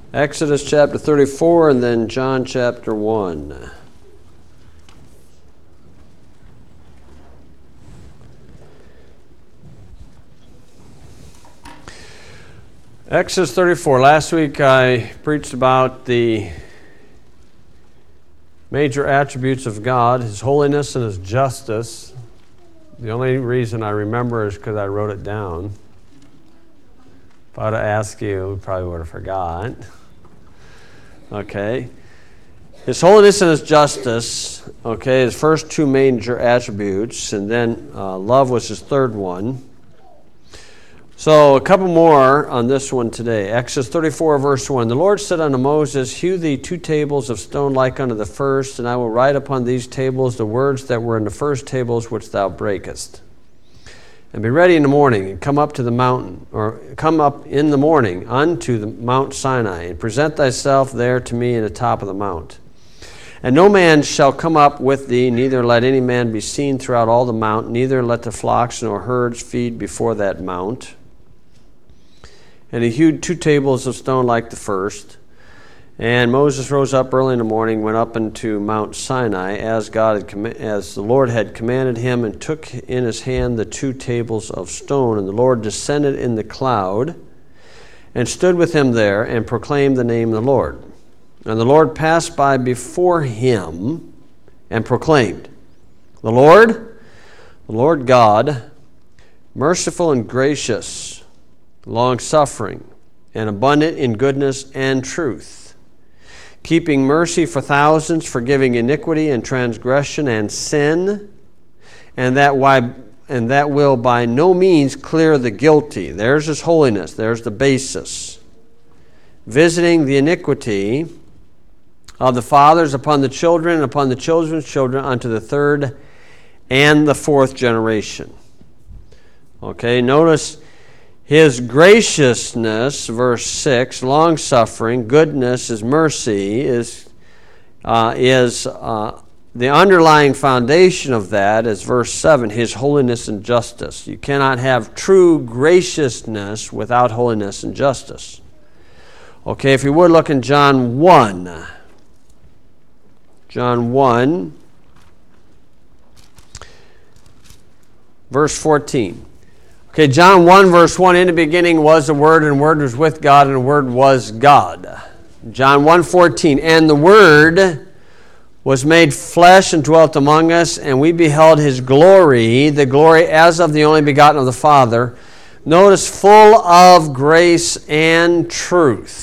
Exodus chapter 34 and then John chapter 1. Exodus 34. Last week I preached about the major attributes of God, His holiness and His justice. The only reason I remember is because I wrote it down. If I were to ask you, we probably would have forgot. Okay. His holiness and His justice, okay, His first two major attributes, and then love was His third one. So a couple more on this one today. Exodus 34, verse 1. The Lord said unto Moses, Hew thee 2 tables of stone like unto the first, and I will write upon these tables the words that were in the first tables which thou breakest. And be ready in the morning, and come up to the mountain, or come up in the morning unto the Mount Sinai, and present thyself there to me in the top of the mount. And no man shall come up with thee, neither let any man be seen throughout all the mount, neither let the flocks nor herds feed before that mount. And he hewed 2 tables of stone like the first. And Moses rose up early in the morning, went up into Mount Sinai, as the Lord had commanded him, and took in his hand the 2 tables of stone. And the Lord descended in the cloud, and stood with him there, and proclaimed the name of the Lord. And the Lord passed by before him, and proclaimed, The Lord God, merciful and gracious, long-suffering, and abundant in goodness and truth, keeping mercy for thousands, forgiving iniquity and transgression and sin, and that will by no means clear the guilty. There's His holiness. There's the basis. Visiting the iniquity of the fathers upon the children, and upon the children's children, unto the 3rd and the 4th generation. Okay, notice His graciousness, verse 6, long-suffering, goodness, His mercy is the underlying foundation of that is verse 7, His holiness and justice. You cannot have true graciousness without holiness and justice. Okay, if you would look in John 1. John 1, verse 14. Okay, John 1, verse 1, in the beginning was the Word, and the Word was with God, and the Word was God. John 1:14, and the Word was made flesh and dwelt among us, and we beheld His glory, the glory as of the only begotten of the Father. Notice, full of grace and truth.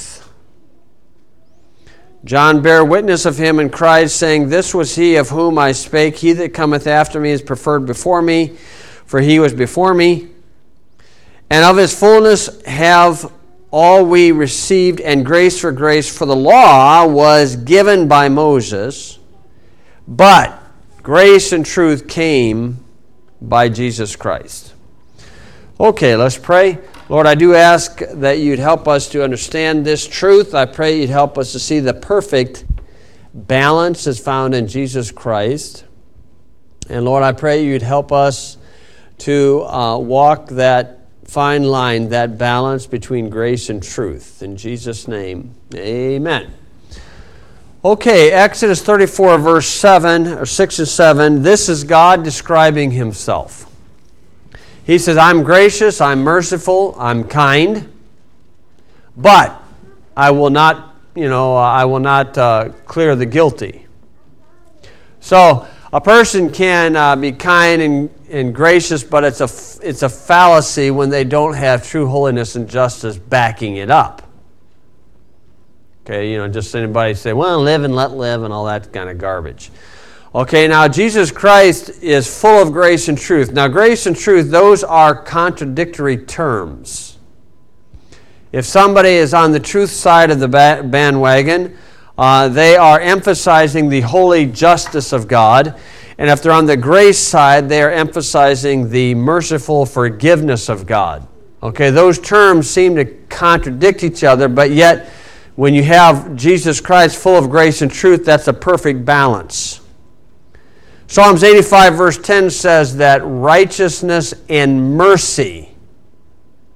John bare witness of Him and cried, saying, This was He of whom I spake. He that cometh after me is preferred before me, for He was before me. And of His fullness have all we received, and grace for grace. For the law was given by Moses, but grace and truth came by Jesus Christ. Okay, let's pray. Lord, I do ask that You'd help us to understand this truth. I pray You'd help us to see the perfect balance as found in Jesus Christ. And Lord, I pray You'd help us to walk that fine line, that balance between grace and truth. In Jesus' name, amen. Okay, Exodus 34, verse 7, or 6 and 7. This is God describing Himself. He says, I'm gracious, I'm merciful, I'm kind, but I will not, clear the guilty. So a person can be kind and gracious, but it's a fallacy when they don't have true holiness and justice backing it up. Okay, just anybody say, well, live and let live and all that kind of garbage. Okay, now Jesus Christ is full of grace and truth. Now, grace and truth, those are contradictory terms. If somebody is on the truth side of the bandwagon, they are emphasizing the holy justice of God. And if they're on the grace side, they are emphasizing the merciful forgiveness of God. Okay, those terms seem to contradict each other, but yet when you have Jesus Christ full of grace and truth, that's a perfect balance. Psalms 85 verse 10 says that righteousness and mercy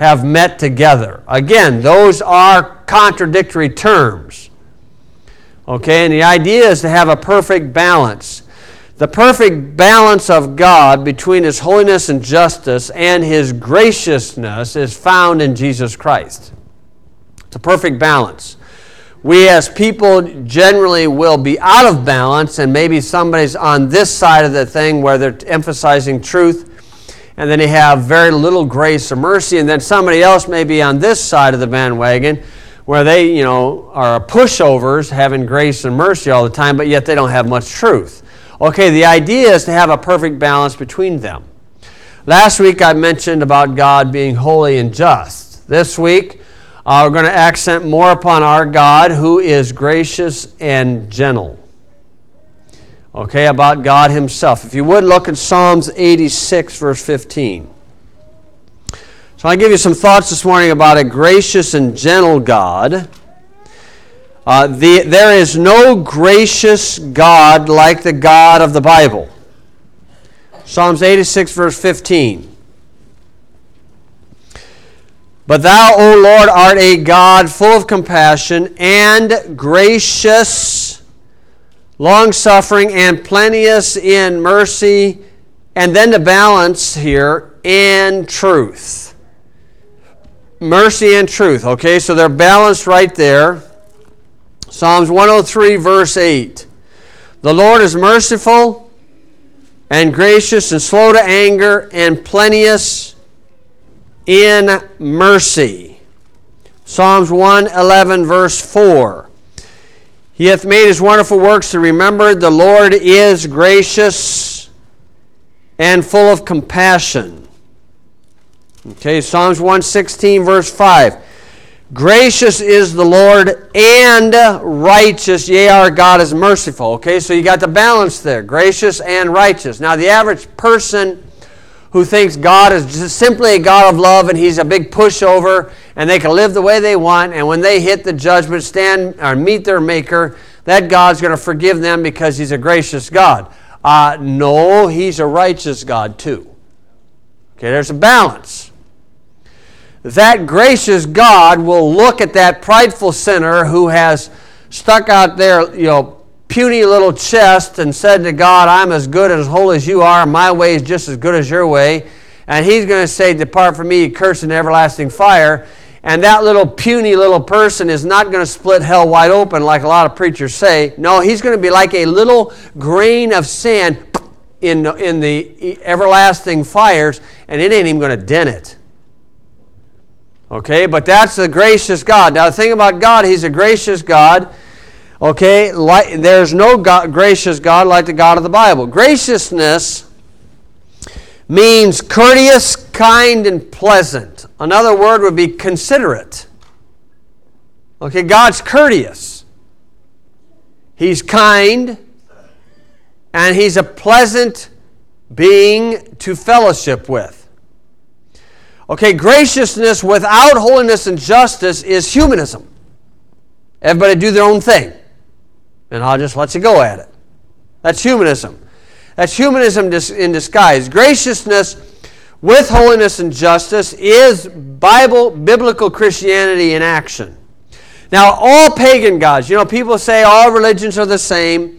have met together. Again, those are contradictory terms. Okay, and the idea is to have a perfect balance. The perfect balance of God between His holiness and justice and His graciousness is found in Jesus Christ. It's a perfect balance. We as people generally will be out of balance, and maybe somebody's on this side of the thing where they're emphasizing truth, and then they have very little grace or mercy, and then somebody else may be on this side of the bandwagon where they, are pushovers, having grace and mercy all the time, but yet they don't have much truth. Okay, the idea is to have a perfect balance between them. Last week I mentioned about God being holy and just. This week we're going to accent more upon our God who is gracious and gentle. Okay, about God Himself. If you would, look at Psalms 86, verse 15. So I'll give you some thoughts this morning about a gracious and gentle God. There is no gracious God like the God of the Bible. Psalms 86, verse 15. But thou, O Lord, art a God full of compassion and gracious, long-suffering, and plenteous in mercy, and then the balance here, and truth. Mercy and truth. Okay, so they're balanced right there. Psalms 103, verse 8. The Lord is merciful and gracious and slow to anger and plenteous in mercy. Psalms 111, verse 4. He hath made His wonderful works to remember. The Lord is gracious and full of compassion. Okay, Psalms 116, verse 5. Gracious is the Lord and righteous, yea, our God is merciful. Okay, so you got the balance there, gracious and righteous. Now, the average person who thinks God is just simply a God of love and He's a big pushover and they can live the way they want, and when they hit the judgment, stand or meet their Maker, that God's going to forgive them because He's a gracious God. No, He's a righteous God too. Okay, there's a balance. That gracious God will look at that prideful sinner who has stuck out their, puny little chest and said to God, I'm as good and as holy as you are, my way is just as good as your way. And He's going to say, depart from me, you cursed, in everlasting fire. And that little puny little person is not going to split hell wide open like a lot of preachers say. No, he's going to be like a little grain of sand in the everlasting fires, and it ain't even going to dent it. Okay, but that's the gracious God. Now, the thing about God, He's a gracious God. Okay, there's no gracious God like the God of the Bible. Graciousness means courteous, kind, and pleasant. Another word would be considerate. Okay, God's courteous. He's kind, and He's a pleasant being to fellowship with. Okay, graciousness without holiness and justice is humanism. Everybody do their own thing, and I'll just let you go at it. That's humanism. That's humanism in disguise. Graciousness with holiness and justice is biblical Christianity in action. Now, all pagan gods, people say all religions are the same.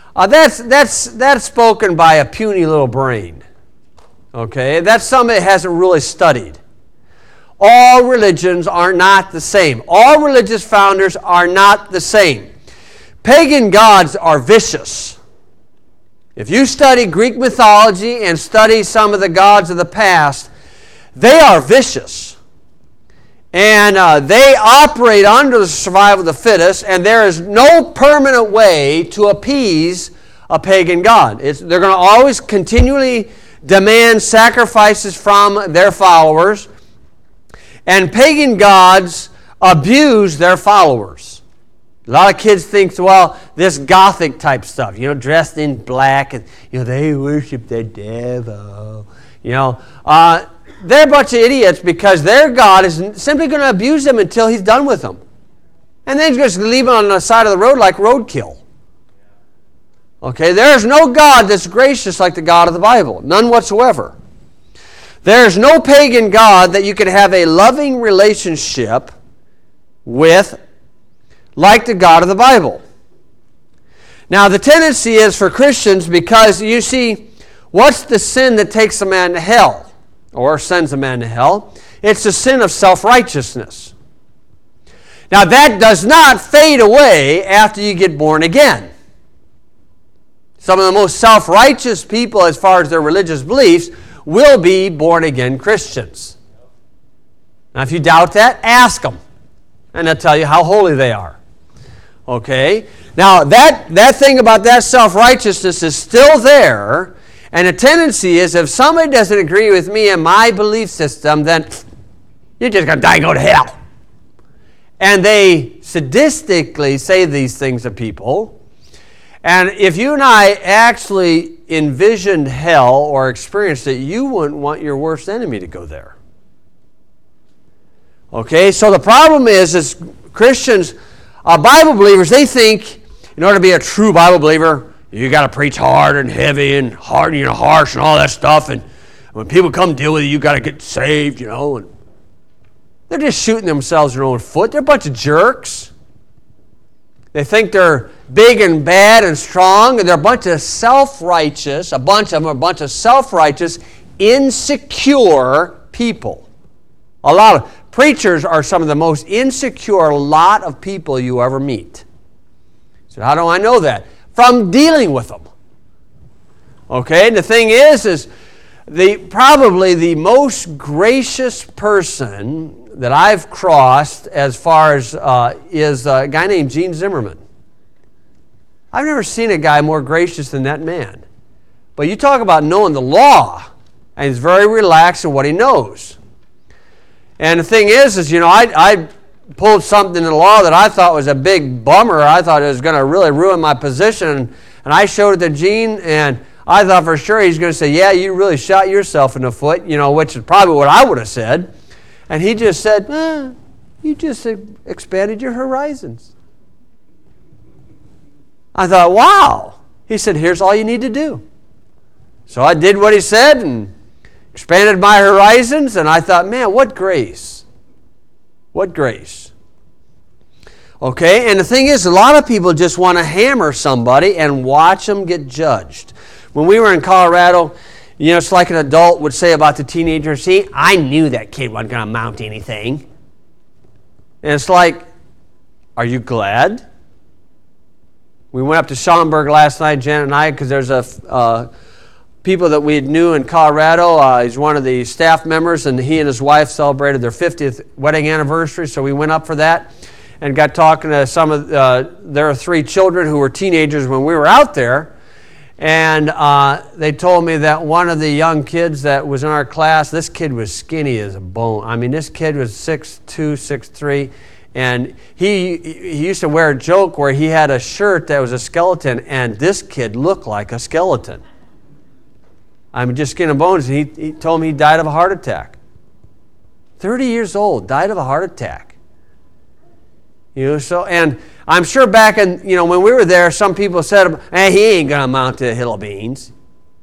That's spoken by a puny little brain. Okay, that's somebody that hasn't really studied. All religions are not the same. All religious founders are not the same. Pagan gods are vicious. If you study Greek mythology and study some of the gods of the past, they are vicious. And they operate under the survival of the fittest, and there is no permanent way to appease a pagan god. They're going to always continually demand sacrifices from their followers, and pagan gods abuse their followers. A lot of kids think, well, this Gothic type stuff, dressed in black, and they worship the devil. They're a bunch of idiots because their God is simply going to abuse them until He's done with them, and then He's just going to leave them on the side of the road like roadkill. Okay, there is no God that's gracious like the God of the Bible, none whatsoever. There's no pagan god that you could have a loving relationship with like the God of the Bible. Now, the tendency is for Christians, because you see, what's the sin that takes a man to hell or sends a man to hell? It's the sin of self-righteousness. Now, that does not fade away after you get born again. Some of the most self-righteous people, as far as their religious beliefs, will be born-again Christians. Now, if you doubt that, ask them, and they'll tell you how holy they are. Okay? Now, that thing about that self-righteousness is still there, and the tendency is if somebody doesn't agree with me and my belief system, then you're just going to die and go to hell. And they sadistically say these things to people. And if you and I actually envisioned hell or experienced it, you wouldn't want your worst enemy to go there. Okay, so the problem is Christians, Bible believers, they think in order to be a true Bible believer, you got to preach hard and heavy and hard, harsh and all that stuff. And when people come deal with you got to get saved, And they're just shooting themselves in their own foot. They're a bunch of jerks. They think they're big and bad and strong, and they're a bunch of self-righteous, a bunch of them are a bunch of self-righteous, insecure people. A lot of preachers are some of the most insecure lot of people you ever meet. So how do I know that? From dealing with them. Okay, and the thing is probably the most gracious person that I've crossed as far as is a guy named Gene Zimmerman. I've never seen a guy more gracious than that man. But you talk about knowing the law, and he's very relaxed in what he knows. And the thing is I pulled something in the law that I thought was a big bummer. I thought it was going to really ruin my position. And I showed it to Gene, and I thought for sure he's going to say, yeah, you really shot yourself in the foot, which is probably what I would have said. And he just said, you just expanded your horizons. I thought, wow. He said, here's all you need to do. So I did what he said and expanded my horizons, and I thought, man, what grace. What grace. Okay, and the thing is, a lot of people just want to hammer somebody and watch them get judged. When we were in Colorado, it's like an adult would say about the teenager, see, I knew that kid wasn't going to amount to anything. And it's like, are you glad? We went up to Schaumburg last night, Janet and I, because there's people that we knew in Colorado. He's one of the staff members, and he and his wife celebrated their 50th wedding anniversary, so we went up for that and got talking to some of their 3 children who were teenagers when we were out there. And they told me that one of the young kids that was in our class, this kid was skinny as a bone. I mean, this kid was 6'2", 6'3", and he used to wear a joke where he had a shirt that was a skeleton, and this kid looked like a skeleton. I mean, just skin and bones. He told me he died of a heart attack. 30 years old, died of a heart attack. And I'm sure back in, when we were there, some people said, hey, he ain't going to amount to a hill of beans.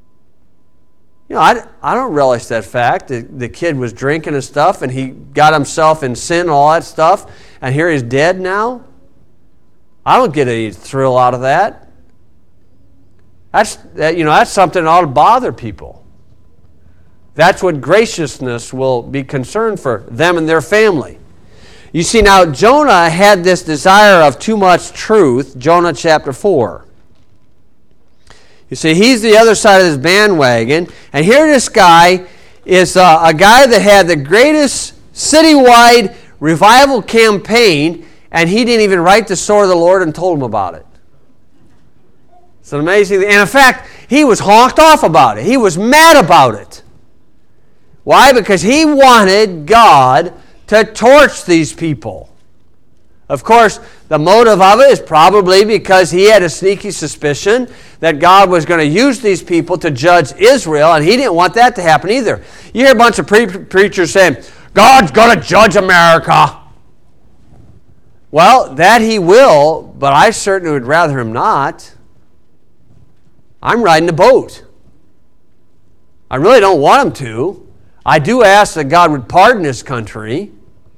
I don't relish that fact. The kid was drinking and stuff, and he got himself in sin and all that stuff, and here he's dead now. I don't get any thrill out of that. That's something that ought to bother people. That's what graciousness will be concerned for them and their family. You see, now Jonah had this desire of too much truth, Jonah chapter 4. You see, he's the other side of this bandwagon, and here this guy is a guy that had the greatest citywide revival campaign, and he didn't even write the sword of the Lord and told him about it. It's an amazing thing. And in fact, he was honked off about it. He was mad about it. Why? Because he wanted God to torch these people. Of course, the motive of it is probably because he had a sneaky suspicion that God was going to use these people to judge Israel, and he didn't want that to happen either. You hear a bunch of preachers saying, God's going to judge America. Well, that he will, but I certainly would rather him not. I'm riding the boat. I really don't want him to. I do ask that God would pardon this country.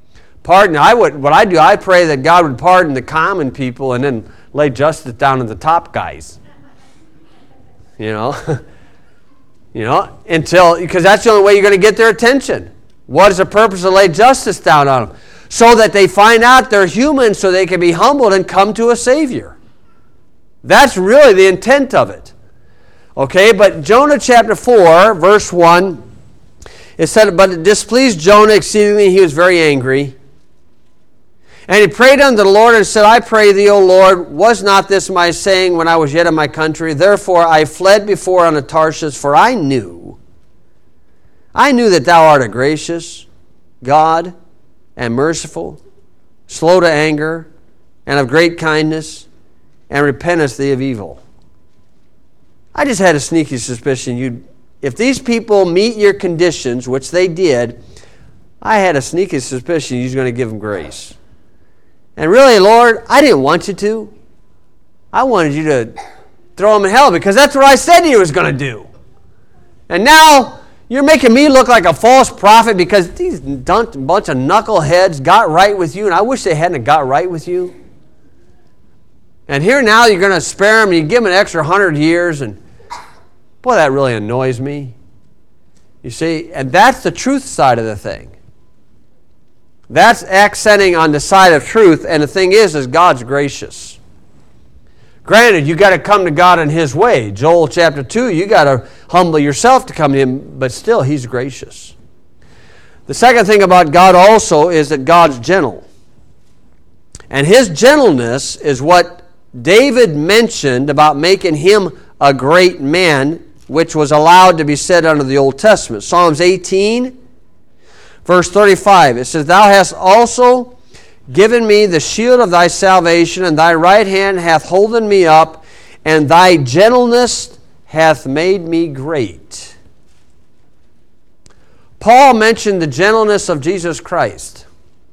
I pray that God would pardon the common people and then lay justice down to the top guys. Because that's the only way you're going to get their attention. What is the purpose of lay justice down on them? So that they find out they're human, so they can be humbled and come to a Savior. That's really the intent of it. Okay, but Jonah chapter 4, verse 1, it said, "But it displeased Jonah exceedingly, he was very angry. And he prayed unto the Lord and said, I pray thee, O Lord, was not this my saying when I was yet in my country? Therefore I fled before unto Tarshish, for I knew that thou art a gracious God and merciful, slow to anger, and of great kindness, and repentest thee of evil." I just had a sneaky suspicion if these people meet your conditions, which they did, I had a sneaky suspicion you're going to give them grace. And really, Lord, I didn't want you to. I wanted you to throw them in hell because that's what I said you was going to do. And now you're making me look like a false prophet because these bunch of knuckleheads got right with you, and I wish they hadn't got right with you. And here now you're going to spare them, you give them an extra 100 years, and boy, that really annoys me. You see, and that's the truth side of the thing. That's accenting on the side of truth, and the thing is God's gracious. Granted, you got to come to God in His way. Joel chapter 2, you got to humble yourself to come to Him, but still He's gracious. The second thing about God also is that God's gentle. And His gentleness is what David mentioned about making him a great man, which was allowed to be said under the Old Testament. Psalms 18, verse 35, it says, "Thou hast also given me the shield of thy salvation, and thy right hand hath holden me up, and thy gentleness hath made me great." Paul mentioned the gentleness of Jesus Christ.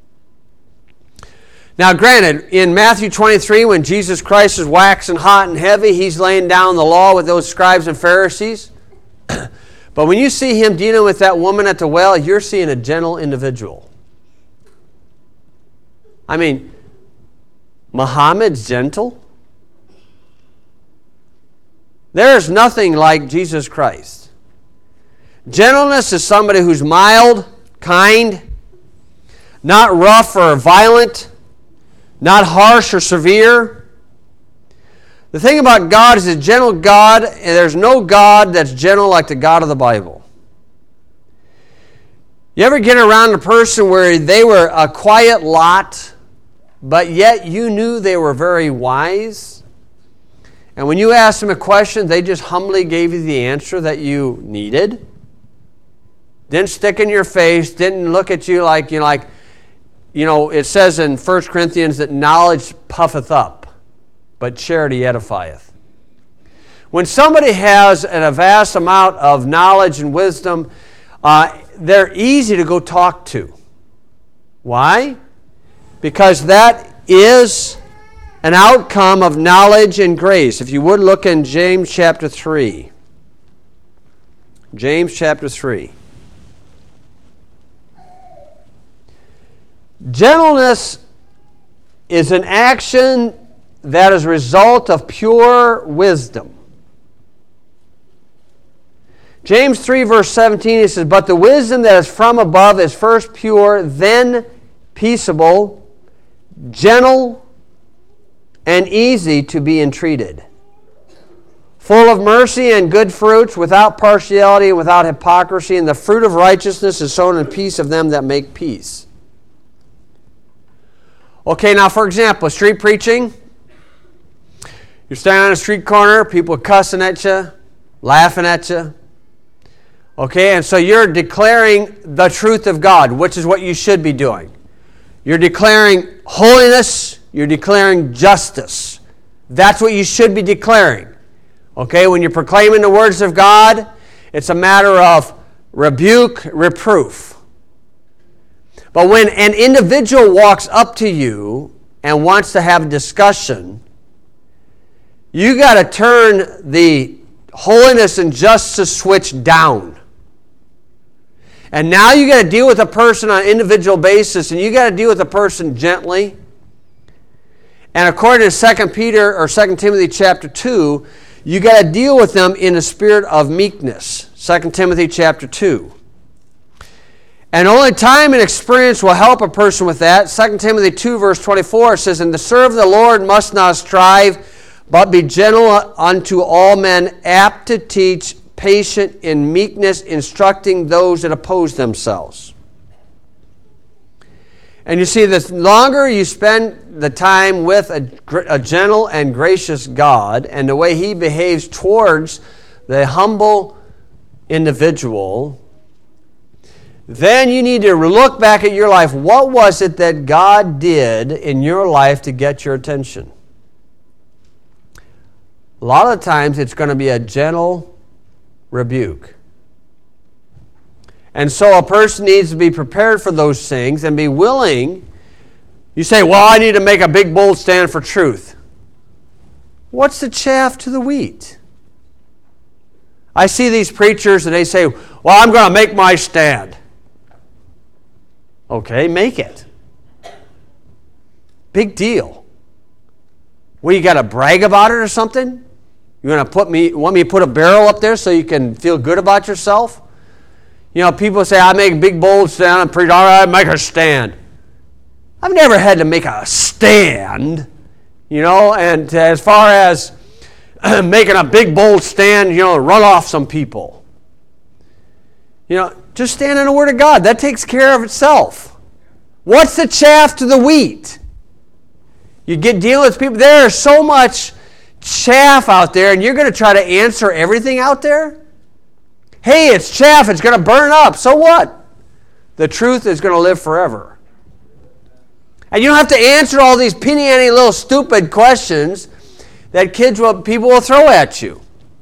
Now, granted, in Matthew 23, when Jesus Christ is waxing hot and heavy, He's laying down the law with those scribes and Pharisees. But when you see Him dealing with that woman at the well, you're seeing a gentle individual. I mean, Muhammad's gentle. There's nothing like Jesus Christ. Gentleness is somebody who's mild, kind, not rough or violent, not harsh or severe. The thing about God is a gentle God, and there's no God that's gentle like the God of the Bible. You ever get around a person where they were a quiet lot, but yet you knew they were very wise? And when you asked them a question, they just humbly gave you the answer that you needed? Didn't stick in your face, didn't look at you like, it says in 1 Corinthians that knowledge puffeth up, but charity edifieth. When somebody has a vast amount of knowledge and wisdom, they're easy to go talk to. Why? Because that is an outcome of knowledge and grace. If you would look in James chapter 3. James chapter 3. Gentleness is an action that is a result of pure wisdom. James 3 verse 17, it says, "But the wisdom that is from above is first pure, then peaceable, gentle, and easy to be entreated, full of mercy and good fruits, without partiality and without hypocrisy, and the fruit of righteousness is sown in peace of them that make peace." Okay, now for example, street preaching. You're standing on a street corner, people are cussing at you, laughing at you. Okay, and so you're declaring the truth of God, which is what you should be doing. You're declaring holiness, you're declaring justice. That's what you should be declaring. Okay, when you're proclaiming the words of God, it's a matter of rebuke, reproof. But when an individual walks up to you and wants to have a discussion, you got to turn the holiness and justice switch down. And now you got to deal with a person on an individual basis, and you got to deal with a person gently. And according to 2 Peter or 2 Timothy chapter 2, you got to deal with them in a spirit of meekness. 2 Timothy chapter 2. And only time and experience will help a person with that. 2 Timothy 2 verse 24 says, "And to serve the Lord must not strive, but be gentle unto all men, apt to teach, patient in meekness, instructing those that oppose themselves." And you see, the longer you spend the time with a gentle and gracious God and the way He behaves towards the humble individual, then you need to look back at your life. What was it that God did in your life to get your attention? A lot of times it's going to be a gentle rebuke. And so a person needs to be prepared for those things and be willing. You say, well, I need to make a big, bold stand for truth. What's the chaff to the wheat? I see these preachers and they say, well, I'm going to make my stand. Okay, make it. Big deal. Well, you got to brag about it or something? You want me to put a barrel up there so you can feel good about yourself? You know, people say, I make a big, bold stand and preach, all right, make a stand. I've never had to make a stand, you know, and as far as making a big, bold stand, you know, run off some people. You know, just stand in the Word of God. That takes care of itself. What's the chaff to the wheat? You get dealing with people. There is so much chaff out there, and you're going to try to answer everything out there? Hey, it's chaff. It's going to burn up. So what? The truth is going to live forever. And you don't have to answer all these penny-ante little stupid questions that people will throw at you.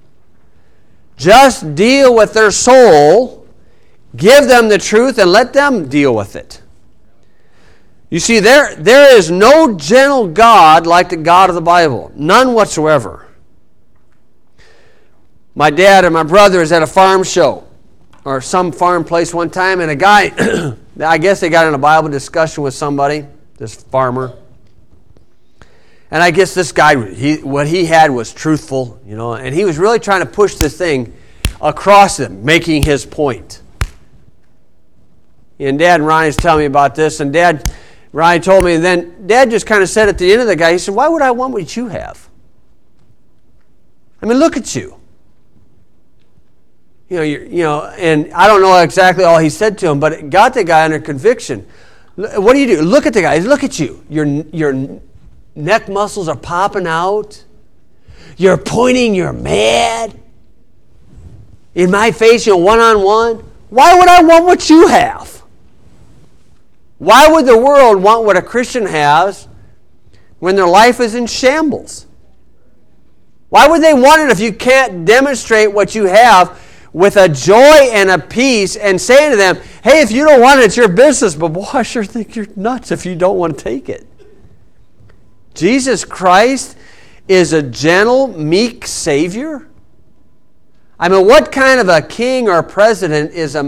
Just deal with their soul, give them the truth, and let them deal with it. You see, there is no gentle God like the God of the Bible. None whatsoever. My dad and my brother is at a farm show or some farm place one time, and a guy, I guess they got in a Bible discussion with somebody, this farmer. And I guess this guy, what he had was truthful, you know, and he was really trying to push this thing across them, making his point. And Dad and Ronnie's telling me about this, and Ronnie told me, and then Dad just kind of said at the end of the guy, he said, why would I want what you have? I mean, look at you. You know, and I don't know exactly all he said to him, but it got the guy under conviction. What do you do? Look at the guy. Look at you. Your neck muscles are popping out. You're pointing. You're mad. In my face, you know, one-on-one. Why would I want what you have? Why would the world want what a Christian has when their life is in shambles? Why would they want it if you can't demonstrate what you have with a joy and a peace and saying to them, hey, if you don't want it, it's your business, but boy, I sure think you're nuts if you don't want to take it. Jesus Christ is a gentle, meek Savior. I mean, what kind of a king or a president is a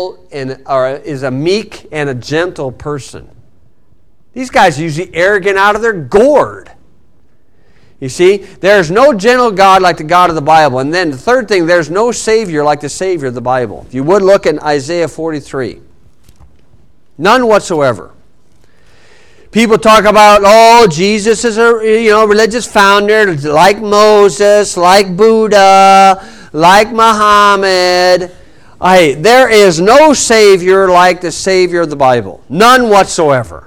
meek and a gentle person? These guys are usually arrogant out of their gourd. You see, there's no gentle God like the God of the Bible. And then the third thing, there's no Savior like the Savior of the Bible. If you would look in Isaiah 43. None whatsoever. People talk about, Jesus is a religious founder like Moses, like Buddha, like Muhammad. There is no Savior like the Savior of the Bible. None whatsoever.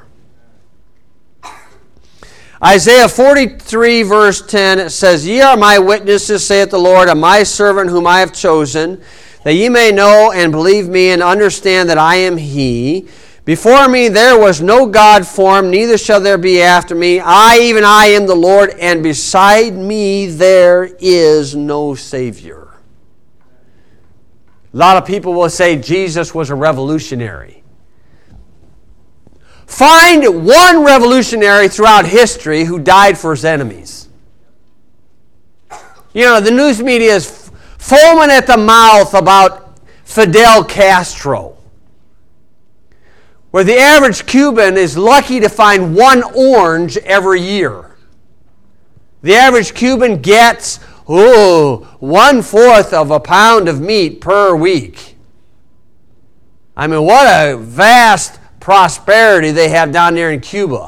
Isaiah 43 verse 10, it says, Ye are my witnesses, saith the Lord, and my servant whom I have chosen, that ye may know and believe me and understand that I am He. Before me there was no God formed, neither shall there be after me. Even I am the Lord, and beside me there is no Savior. A lot of people will say Jesus was a revolutionary. Find one revolutionary throughout history who died for his enemies. You know, the news media is foaming at the mouth about Fidel Castro. where the average Cuban is lucky to find one orange every year. The average Cuban gets 1/4 of a pound of meat per week. I mean, what a vast prosperity they have down there in Cuba.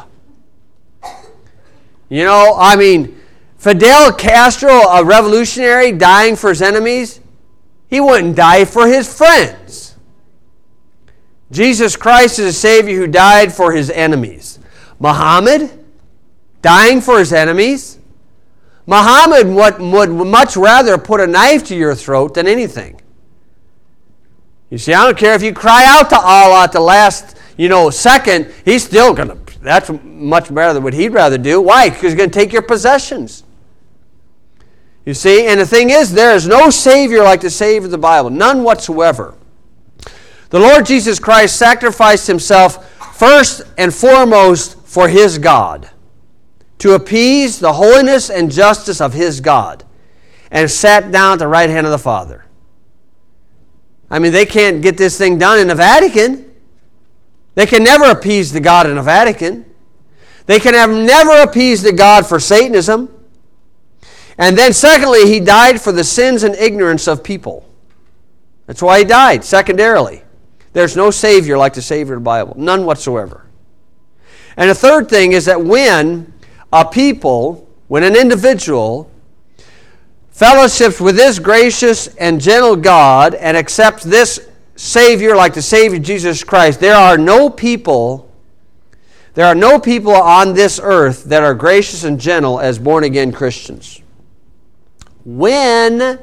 You know, I mean, Fidel Castro, a revolutionary dying for his enemies, he wouldn't die for his friends. Jesus Christ is a Savior who died for his enemies. Muhammad, dying for his enemies. Muhammad would much rather put a knife to your throat than anything. You see, I don't care if you cry out to Allah at the last, second, he's still going to, that's much better than what he'd rather do. Why? Because he's going to take your possessions. You see, and the thing is, there is no Savior like the Savior of the Bible, none whatsoever. The Lord Jesus Christ sacrificed himself first and foremost for his God, to appease the holiness and justice of his God, and sat down at the right hand of the Father. I mean, they can't get this thing done in the Vatican. They can never appease the God in the Vatican. They can have never appeased the God for Satanism. And then secondly, he died for the sins and ignorance of people. That's why he died, secondarily. There's no Savior like the Savior of the Bible. None whatsoever. And the third thing is that when an individual fellowships with this gracious and gentle God and accepts this Savior like the Savior Jesus Christ, there are no people on this earth that are gracious and gentle as born-again Christians. When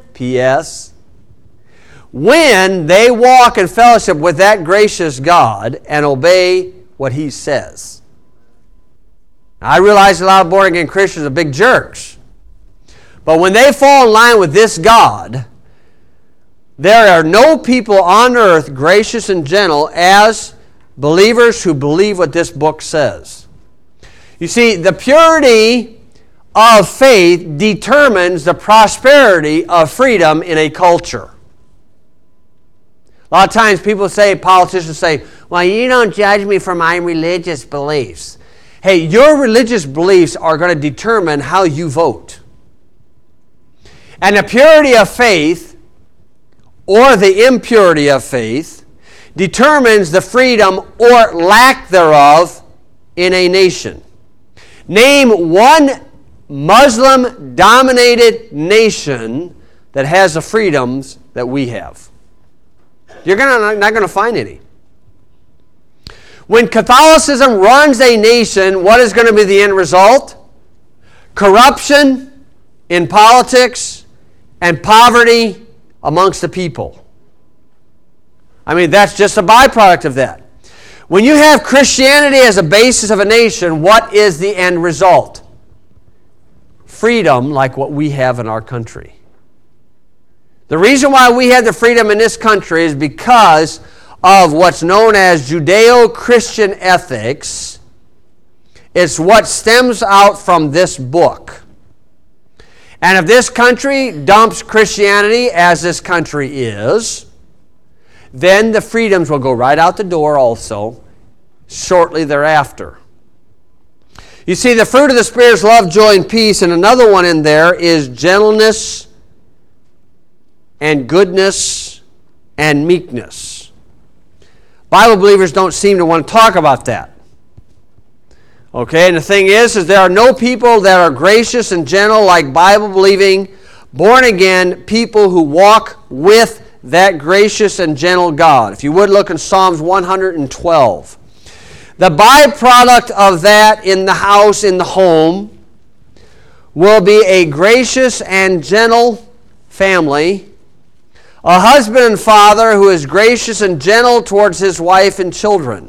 they walk in fellowship with that gracious God and obey what he says. I realize a lot of born-again Christians are big jerks. But when they fall in line with this God, there are no people on earth gracious and gentle as believers who believe what this book says. You see, the purity of faith determines the prosperity of freedom in a culture. A lot of times politicians say, well, you don't judge me for my religious beliefs. Hey, your religious beliefs are going to determine how you vote. And the purity of faith, or the impurity of faith, determines the freedom or lack thereof in a nation. Name one Muslim-dominated nation that has the freedoms that we have. You're not going to find any. When Catholicism runs a nation, what is going to be the end result? Corruption in politics and poverty amongst the people. I mean, that's just a byproduct of that. When you have Christianity as a basis of a nation, what is the end result? Freedom like what we have in our country. The reason why we have the freedom in this country is because of what's known as Judeo-Christian ethics. It's what stems out from this book. And if this country dumps Christianity, as this country is, then the freedoms will go right out the door also, shortly thereafter. You see, the fruit of the Spirit is love, joy, and peace, and another one in there is gentleness and goodness and meekness. Bible believers don't seem to want to talk about that. Okay, and the thing is there are no people that are gracious and gentle like Bible-believing, born-again people who walk with that gracious and gentle God. If you would look in Psalms 112. The byproduct of that in the house, in the home, will be a gracious and gentle family, a husband and father who is gracious and gentle towards his wife and children.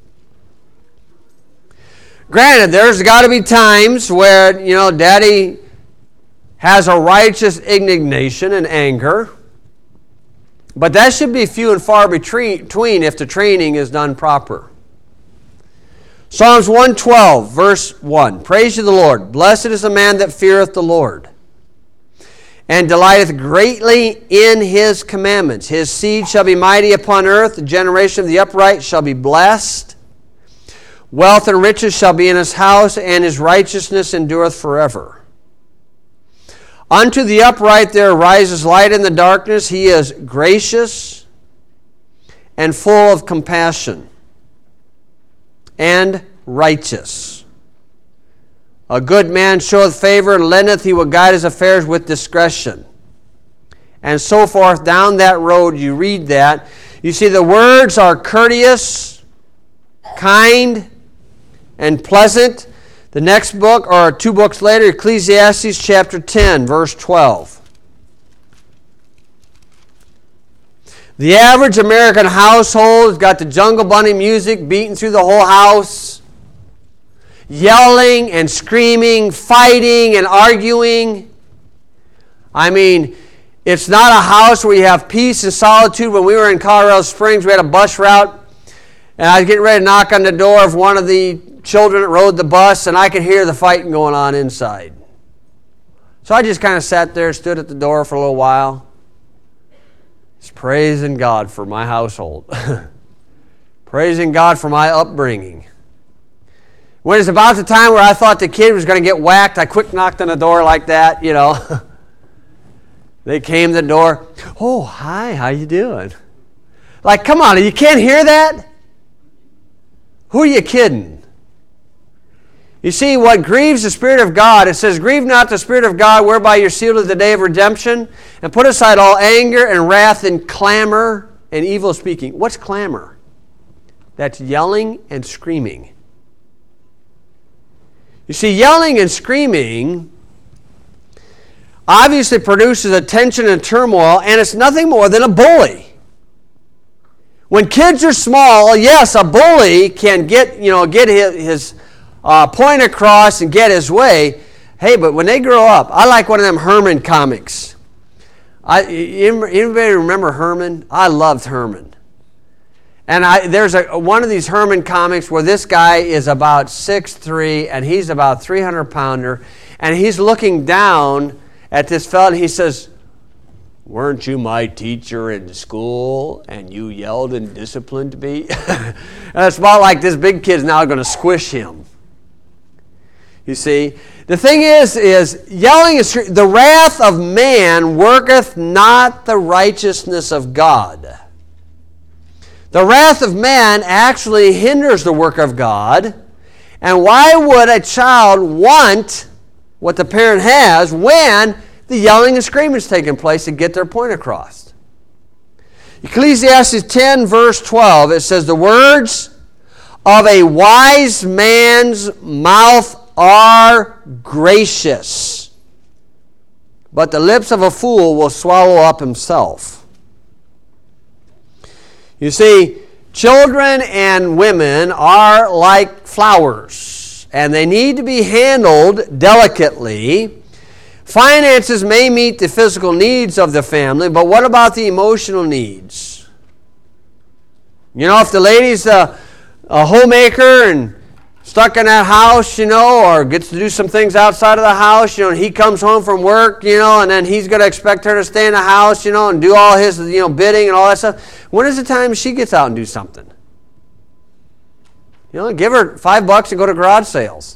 Granted, there's got to be times where, Daddy has a righteous indignation and anger, but that should be few and far between if the training is done proper. Psalms 112, verse 1. Praise you the Lord. Blessed is the man that feareth the Lord, and delighteth greatly in his commandments. His seed shall be mighty upon earth. The generation of the upright shall be blessed. Wealth and riches shall be in his house, and his righteousness endureth forever. Unto the upright there arises light in the darkness. He is gracious and full of compassion and righteous. A good man showeth favor and lendeth. He will guide his affairs with discretion. And so forth down that road, you read that. You see the words are courteous, kind, and pleasant. The next book, or 2 books later, Ecclesiastes chapter 10, verse 12. The average American household has got the Jungle Bunny music beating through the whole house, yelling and screaming, fighting and arguing. I mean, it's not a house where you have peace and solitude. When we were in Colorado Springs, we had a bus route, and I was getting ready to knock on the door of one of the children that rode the bus, and I could hear the fighting going on inside. So I just kind of sat there, stood at the door for a little while, just praising God for my household, praising God for my upbringing. When it's about the time where I thought the kid was going to get whacked, I quick knocked on the door like that, you know. They came to the door. Oh, hi, how you doing? Like, come on, you can't hear that? Who are you kidding? You see, what grieves the Spirit of God, it says, grieve not the Spirit of God, whereby you're sealed at the day of redemption, and put aside all anger and wrath and clamor and evil speaking. What's clamor? That's yelling and screaming. You see, yelling and screaming obviously produces a tension and turmoil, and it's nothing more than a bully. When kids are small, yes, a bully can get his point across and get his way. Hey, but when they grow up, I like one of them Herman comics. Anybody remember Herman? I loved Herman. And there's one of these Herman comics where this guy is about 6'3", and he's about 300-pounder, and he's looking down at this fellow, and he says, weren't you my teacher in school, and you yelled and disciplined me? And it's about like this big kid's now going to squish him. You see, the thing is yelling is the wrath of man worketh not the righteousness of God. The wrath of man actually hinders the work of God. And why would a child want what the parent has when the yelling and screaming is taking place to get their point across? Ecclesiastes 10, verse 12, it says, the words of a wise man's mouth are gracious, but the lips of a fool will swallow up himself. You see, children and women are like flowers, and they need to be handled delicately. Finances may meet the physical needs of the family, but what about the emotional needs? You know, if the lady's a homemaker and stuck in that house, or gets to do some things outside of the house, and he comes home from work, and then he's going to expect her to stay in the house, and do all his, bidding and all that stuff. When is the time she gets out and do something? Give her $5 and go to garage sales.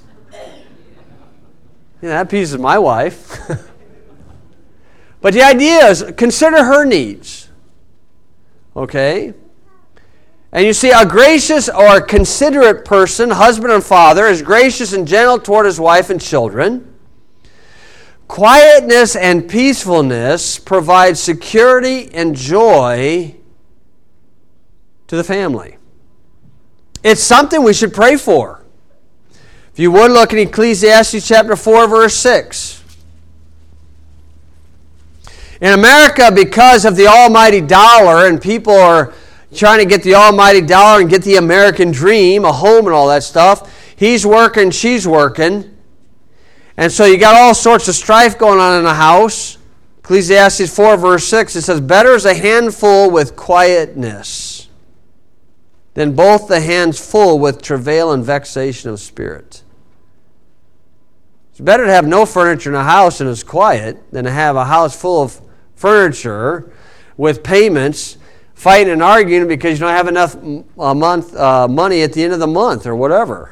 That pleases my wife. But the idea is, consider her needs. Okay? And you see, a gracious or considerate person, husband and father, is gracious and gentle toward his wife and children. Quietness and peacefulness provide security and joy to the family. It's something we should pray for. If you would, look at Ecclesiastes chapter 4, verse 6. In America, because of the almighty dollar, and people are trying to get the almighty dollar and get the American dream, a home and all that stuff, he's working, she's working. And so you got all sorts of strife going on in the house. Ecclesiastes 4, verse 6, it says, better is a handful with quietness than both the hands full with travail and vexation of spirit. It's better to have no furniture in a house and it's quiet than to have a house full of furniture with payments fighting and arguing because you don't have enough money at the end of the month or whatever.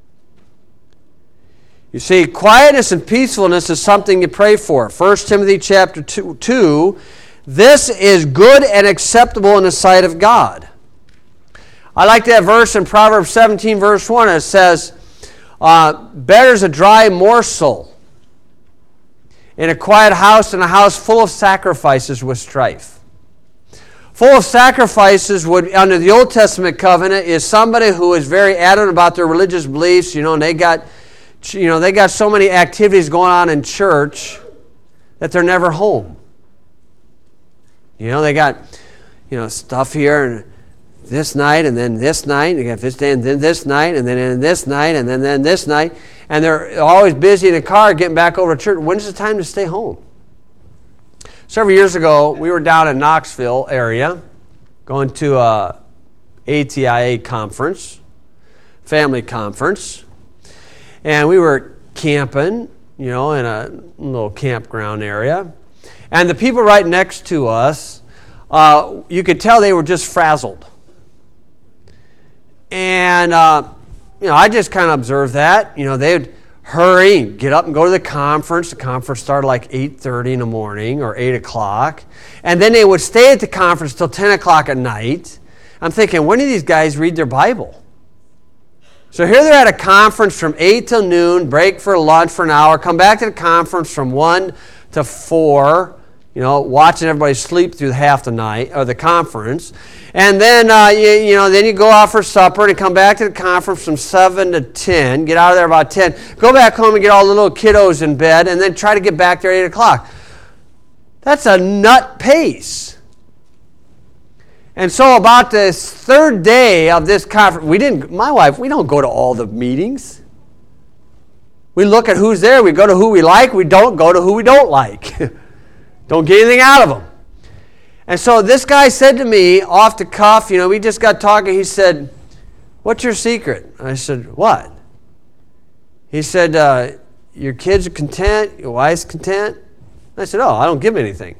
You see, quietness and peacefulness is something you pray for. 1 Timothy chapter 2, this is good and acceptable in the sight of God. I like that verse in Proverbs 17, verse 1. It says, better is a dry morsel in a quiet house than a house full of sacrifices with strife. Full of sacrifices would, under the Old Testament covenant, is somebody who is very adamant about their religious beliefs, and they got so many activities going on in church that they're never home. They got, stuff here and this night and then this night. They got this day and then this night and then this night and then this night. And they're always busy in the car getting back over to church. When's the time to stay home? Several years ago, we were down in Knoxville area going to a ATIA conference, family conference. And we were camping, in a little campground area. And the people right next to us, you could tell they were just frazzled. And, I just kind of observed that. They'd hurry, get up and go to the conference. The conference started like 8:30 in the morning or 8 o'clock. And then they would stay at the conference till 10 o'clock at night. I'm thinking, when do these guys read their Bible? So here they're at a conference from 8 till noon, break for lunch for an hour, come back to the conference from 1 to 4, watching everybody sleep through half the night, or the conference. And then, then you go out for supper and come back to the conference from 7 to 10, get out of there about 10, go back home and get all the little kiddos in bed, and then try to get back there at 8 o'clock. That's a nut pace. And so about this third day of this conference, my wife, we don't go to all the meetings. We look at who's there. We go to who we like. We don't go to who we don't like. Don't get anything out of them. And so this guy said to me off the cuff, we just got talking. He said, what's your secret? I said, what? He said, your kids are content. Your wife's content. I said, I don't give them anything.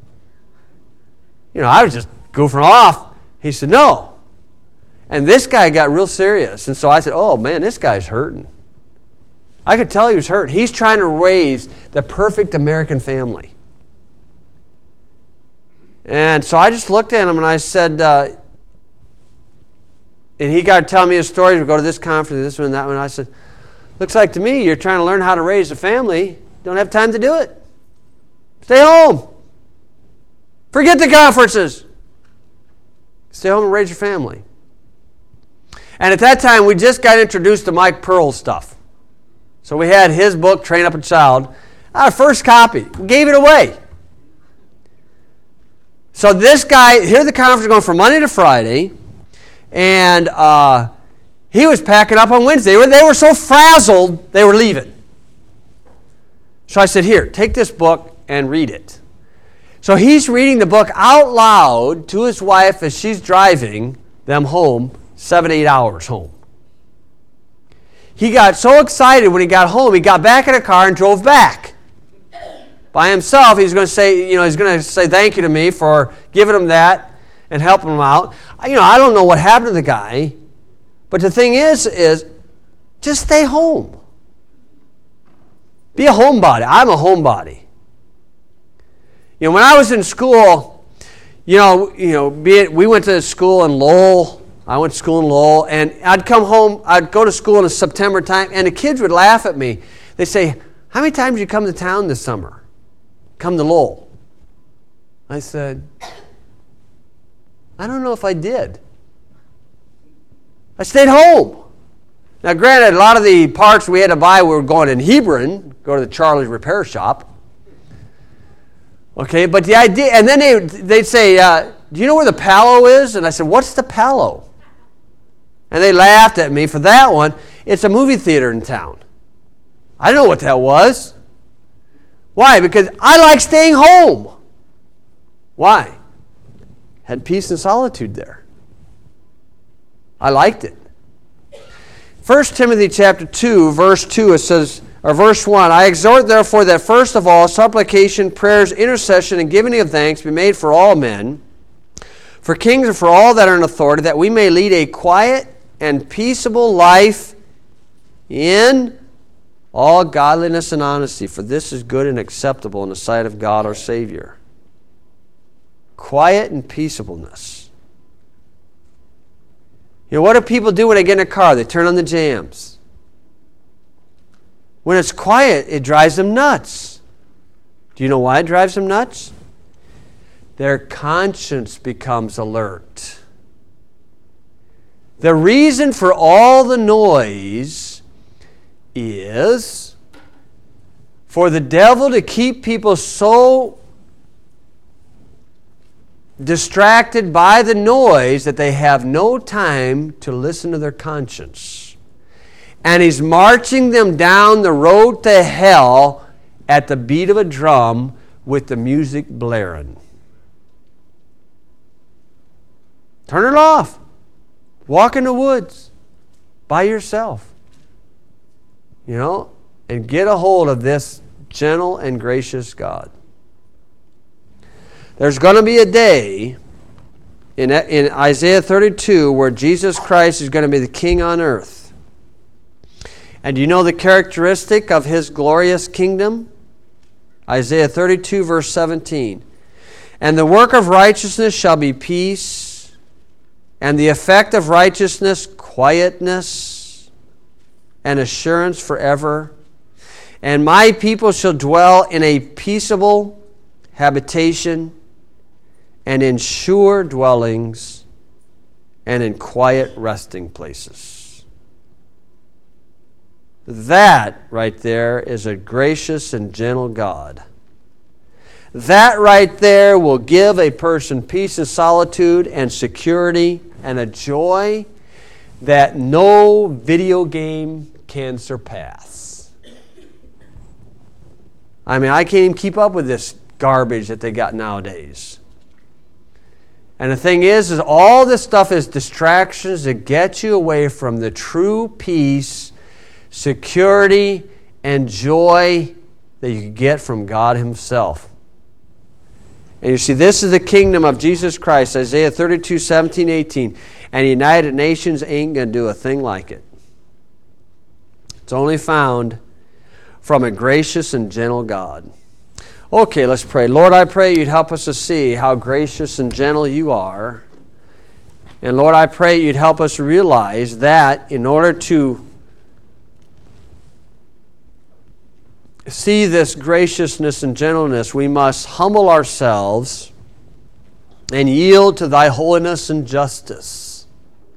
I was just goofing off. He said, no. And this guy got real serious. And so I said, oh, man, this guy's hurting. I could tell he was hurt. He's trying to raise the perfect American family. And so I just looked at him and I said, and he got telling me his stories. We go to this conference, this one, that one. I said, looks like to me you're trying to learn how to raise a family. Don't have time to do it. Stay home. Forget the conferences. Stay home and raise your family. And at that time, we just got introduced to Mike Pearl's stuff. So we had his book, Train Up a Child. Our first copy. We gave it away. So this guy, here the conference is going from Monday to Friday, and he was packing up on Wednesday. They were so frazzled, they were leaving. So I said, here, take this book and read it. So he's reading the book out loud to his wife as she's driving them home, 7-8 hours home. He got so excited when he got home, he got back in the car and drove back. By himself, he's going to say thank you to me for giving him that and helping him out. I don't know what happened to the guy, but the thing is just stay home. Be a homebody. I'm a homebody. When I was in school, we went to school in Lowell. I went to school in Lowell, and I'd come home. I'd go to school in the September time, and the kids would laugh at me. They'd say, how many times did you come to town this summer? Come to Lowell. I said, I don't know if I did. I stayed home. Now, granted, a lot of the parts we had to buy, we were going in Hebron, go to the Charlie's repair shop. Okay, but the idea, and then they'd say, do you know where the Palo is? And I said, what's the Palo? And they laughed at me for that one. It's a movie theater in town. I didn't know what that was. Why? Because I like staying home. Why? Had peace and solitude there. I liked it. 1 Timothy chapter 2, verse 2, it says, or verse 1, I exhort therefore that first of all supplication, prayers, intercession, and giving of thanks be made for all men, for kings and for all that are in authority, that we may lead a quiet and peaceable life in all godliness and honesty, for this is good and acceptable in the sight of God our Savior. Quiet and peaceableness. You know, what do people do when they get in a car? They turn on the jams. When it's quiet, it drives them nuts. Do you know why it drives them nuts? Their conscience becomes alert. The reason for all the noise is for the devil to keep people so distracted by the noise that they have no time to listen to their conscience. And he's marching them down the road to hell at the beat of a drum with the music blaring. Turn it off. Walk in the woods by yourself. You know, and get a hold of this gentle and gracious God. There's going to be a day in Isaiah 32 where Jesus Christ is going to be the king on earth. And do you know the characteristic of his glorious kingdom? Isaiah 32 verse 17. And the work of righteousness shall be peace, and the effect of righteousness quietness and assurance forever. And my people shall dwell in a peaceable habitation, and in sure dwellings, and in quiet resting places. That right there is a gracious and gentle God. That right there will give a person peace and solitude and security and a joy that no video game can surpass. I mean, I can't even keep up with this garbage that they got nowadays. And the thing is all this stuff is distractions that get you away from the true peace, security, and joy that you can get from God himself. And you see, this is the kingdom of Jesus Christ, Isaiah 32, 17, 18. And the United Nations ain't going to do a thing like it. It's only found from a gracious and gentle God. Okay, let's pray. Lord, I pray you'd help us to see how gracious and gentle you are. And Lord, I pray you'd help us realize that in order to see this graciousness and gentleness, we must humble ourselves and yield to thy holiness and justice.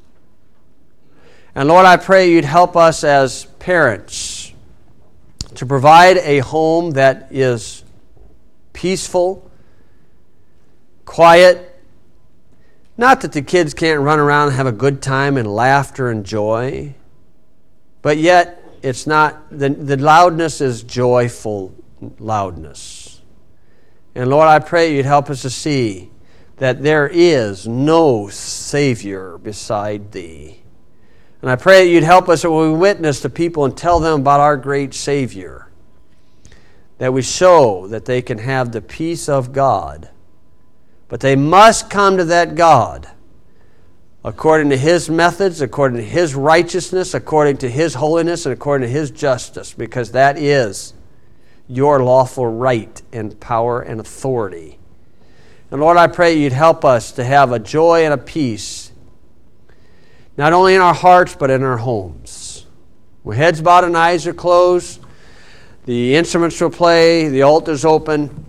And Lord, I pray you'd help us as parents to provide a home that is peaceful, quiet. Not that the kids can't run around and have a good time and laughter and joy, but yet it's not, the loudness is joyful loudness. And Lord, I pray you'd help us to see that there is no Savior beside thee. And I pray that you'd help us when we witness to people and tell them about our great Savior, that we show that they can have the peace of God. But they must come to that God according to his methods, according to his righteousness, according to his holiness, and according to his justice, because that is your lawful right and power and authority. And Lord, I pray you'd help us to have a joy and a peace, not only in our hearts, but in our homes. With heads bowed and eyes are closed, the instruments will play, the altar's open.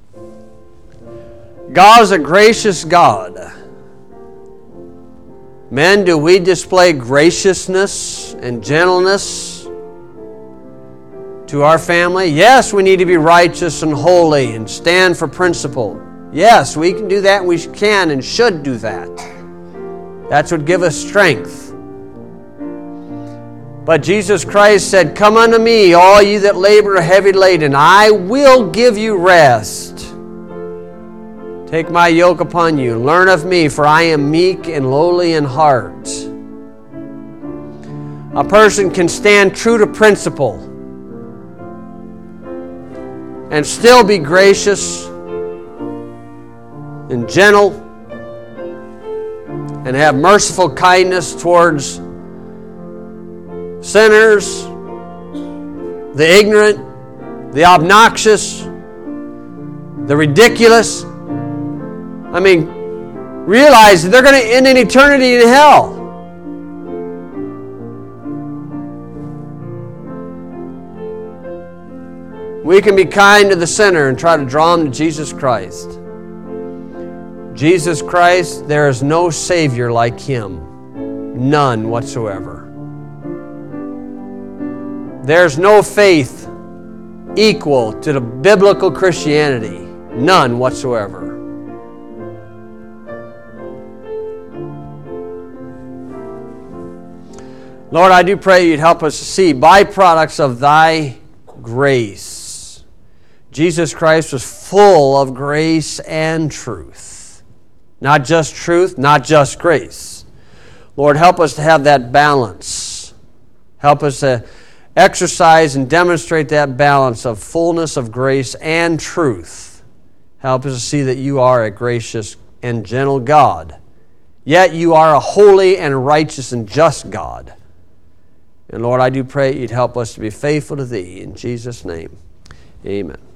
God is a gracious God. Men, do we display graciousness and gentleness to our family? Yes, we need to be righteous and holy and stand for principle. Yes, we can do that, and we can and should do that. That's what gives us strength. But Jesus Christ said, "Come unto me, all ye that labor are heavy laden, I will give you rest. Take my yoke upon you. Learn of me, for I am meek and lowly in heart." A person can stand true to principle and still be gracious and gentle and have merciful kindness towards sinners, the ignorant, the obnoxious, the ridiculous. I mean, realize that they're going to end in eternity in hell. We can be kind to the sinner and try to draw him to Jesus Christ. Jesus Christ, there is no Savior like Him. None whatsoever. There's no faith equal to the biblical Christianity. None whatsoever. Lord, I do pray You'd help us to see byproducts of Thy grace. Jesus Christ was full of grace and truth. Not just truth, not just grace. Lord, help us to have that balance. Help us to exercise and demonstrate that balance of fullness of grace and truth. Help us to see that You are a gracious and gentle God. Yet You are a holy and righteous and just God. And Lord, I do pray You'd help us to be faithful to Thee. In Jesus' name, amen.